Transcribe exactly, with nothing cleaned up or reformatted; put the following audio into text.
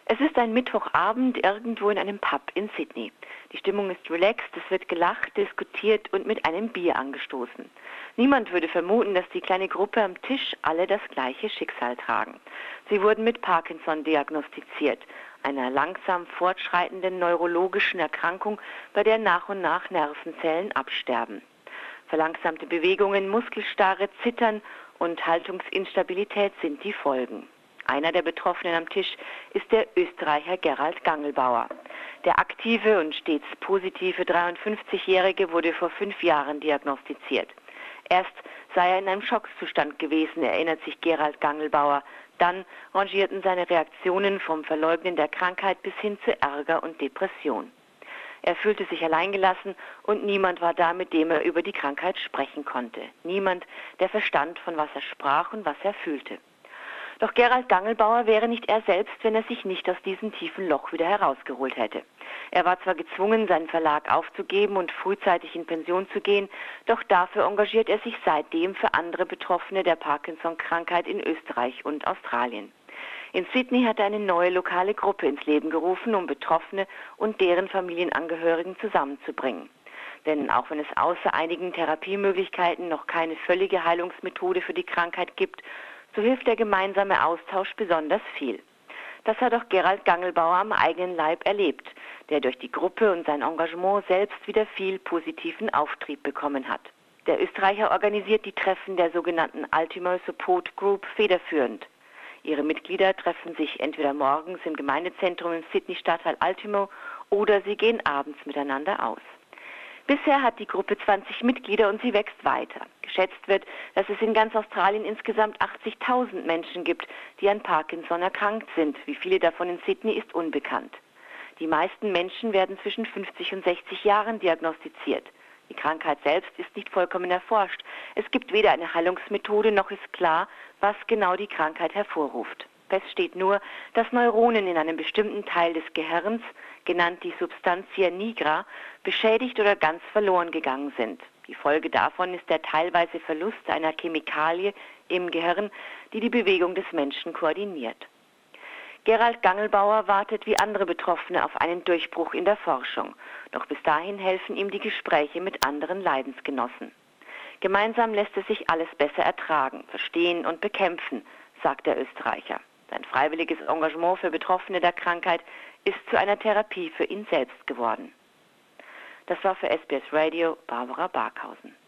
Es ist ein Mittwochabend irgendwo in einem Pub in Sydney. Die Stimmung ist relaxed, es wird gelacht, diskutiert und mit einem Bier angestoßen. Niemand würde vermuten, dass die kleine Gruppe am Tisch alle das gleiche Schicksal tragen. Sie wurden mit Parkinson diagnostiziert, einer langsam fortschreitenden neurologischen Erkrankung, bei der nach und nach Nervenzellen absterben. Verlangsamte Bewegungen, Muskelstarre, Zittern und Haltungsinstabilität sind die Folgen. Einer der Betroffenen am Tisch ist der Österreicher Gerald Gangelbauer. Der aktive und stets positive dreiundfünfzigjährige wurde vor fünf Jahren diagnostiziert. Erst sei er in einem Schockzustand gewesen, erinnert sich Gerald Gangelbauer. Dann rangierten seine Reaktionen vom Verleugnen der Krankheit bis hin zu Ärger und Depression. Er fühlte sich alleingelassen und niemand war da, mit dem er über die Krankheit sprechen konnte. Niemand, der verstand, von was er sprach und was er fühlte. Doch Gerald Gangelbauer wäre nicht er selbst, wenn er sich nicht aus diesem tiefen Loch wieder herausgeholt hätte. Er war zwar gezwungen, seinen Verlag aufzugeben und frühzeitig in Pension zu gehen, doch dafür engagiert er sich seitdem für andere Betroffene der Parkinson-Krankheit in Österreich und Australien. In Sydney hat er eine neue lokale Gruppe ins Leben gerufen, um Betroffene und deren Familienangehörigen zusammenzubringen. Denn auch wenn es außer einigen Therapiemöglichkeiten noch keine völlige Heilungsmethode für die Krankheit gibt, so hilft der gemeinsame Austausch besonders viel. Das hat auch Gerald Gangelbauer am eigenen Leib erlebt, der durch die Gruppe und sein Engagement selbst wieder viel positiven Auftrieb bekommen hat. Der Österreicher organisiert die Treffen der sogenannten Ultimo Support Group federführend. Ihre Mitglieder treffen sich entweder morgens im Gemeindezentrum im Sydney-Stadtteil Ultimo oder sie gehen abends miteinander aus. Bisher hat die Gruppe zwanzig Mitglieder und sie wächst weiter. Geschätzt wird, dass es in ganz Australien insgesamt achtzigtausend Menschen gibt, die an Parkinson erkrankt sind. Wie viele davon in Sydney ist unbekannt. Die meisten Menschen werden zwischen fünfzig und sechzig Jahren diagnostiziert. Die Krankheit selbst ist nicht vollkommen erforscht. Es gibt weder eine Heilungsmethode noch ist klar, was genau die Krankheit hervorruft. Fest steht nur, dass Neuronen in einem bestimmten Teil des Gehirns, genannt die Substantia nigra, beschädigt oder ganz verloren gegangen sind. Die Folge davon ist der teilweise Verlust einer Chemikalie im Gehirn, die die Bewegung des Menschen koordiniert. Gerald Gangelbauer wartet wie andere Betroffene auf einen Durchbruch in der Forschung. Doch bis dahin helfen ihm die Gespräche mit anderen Leidensgenossen. Gemeinsam lässt es sich alles besser ertragen, verstehen und bekämpfen, sagt der Österreicher. Sein freiwilliges Engagement für Betroffene der Krankheit ist zu einer Therapie für ihn selbst geworden. Das war für S B S Radio Barbara Barkhausen.